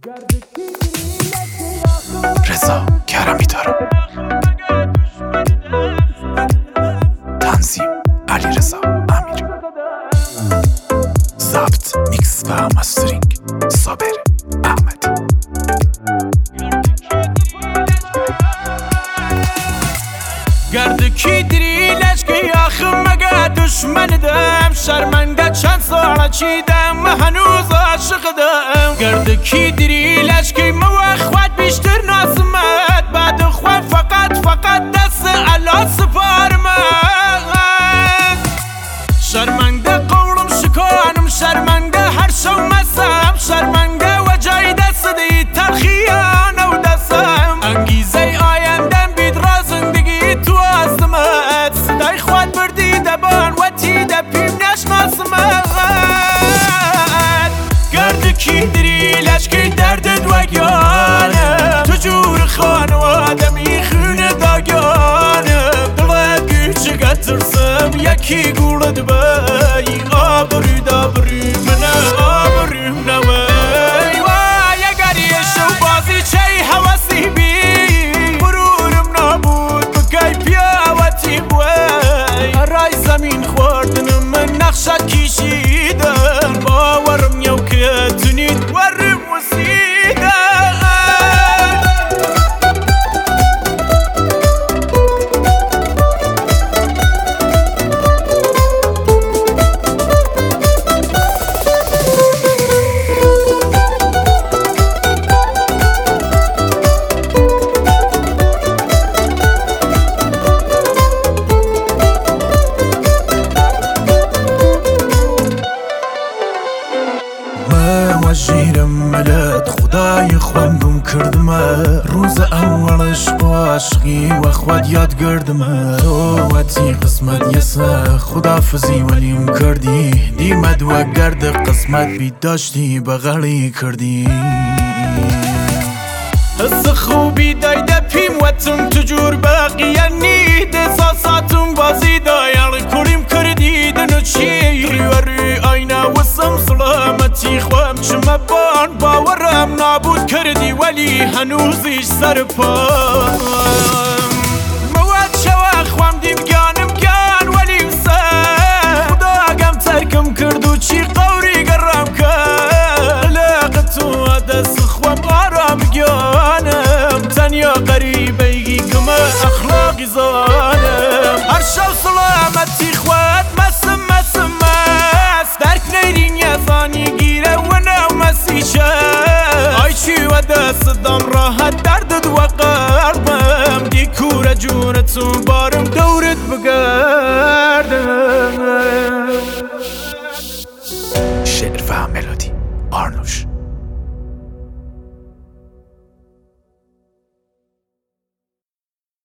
رضا کرمی دارم. تنظیم علیرضا امیری. ضبط، میکس و مسترینگ صابر احمدی. گردکی دری لشکی آخم مگه دشمندم شرمنده چند ساله چیدم هنوز عاشقدم. گردکی دری لشکی موخوت بیشتر ناسمت بعد خواه فقط دست علا سپارمت. شرمنده قولم شکانم شرمنده هر شو مسم شرمنده و جای دست دی تلخیانه و دستم. انگیزه آیندم بید را زندگی تو آزمت صدای خواد بردی دبان و تی دپیم نشناسمت. گردکی دری لشکی دردت وگانم تو جور خانوادمی خونه داگانم. دلت گیچه ترسم یکی گولد بی آبروی دابروی منه آبرویم نوی. وای اگر یه شو بازی چی حواسی بی برورم نابود بگای پیاوتی بوی. رای زمین خوردنم من نقشت کشیدم باورم یو که تونید ورم وسیدم. وجیرم ملت خدای خوندم کردمه روز اولش با عشقی و خود یاد گردمه. تو وقتی قسمت یسه خدافزی ولیم کردی دیمد و گرد قسمت بی داشتی بغلی کردی. حس خوبی دایده پیم وطم تجور باقیانی دساساتم بازی دایال کلیم کردی دنو چی ریوری آینه وسم سلامتی خوام چمه بان باورم نابود کردی ولی هنوزیش سر پام. مواد شوا خوام دیم گان ولی مسا خدا گم ترکم کردو چی قوری گرم کرد. لاقتو دست خوام آرام گیانم تنیا قریبی کما اخلاقی زانم. هر شو سلامتی خواد مسم درک نیرین یزانی گیره و نو مسیشه. آی چی و دست دم راحت دردد و قلبم دی کور جونتو بارم دورت بگردم. شعر و ملودی آرنوش.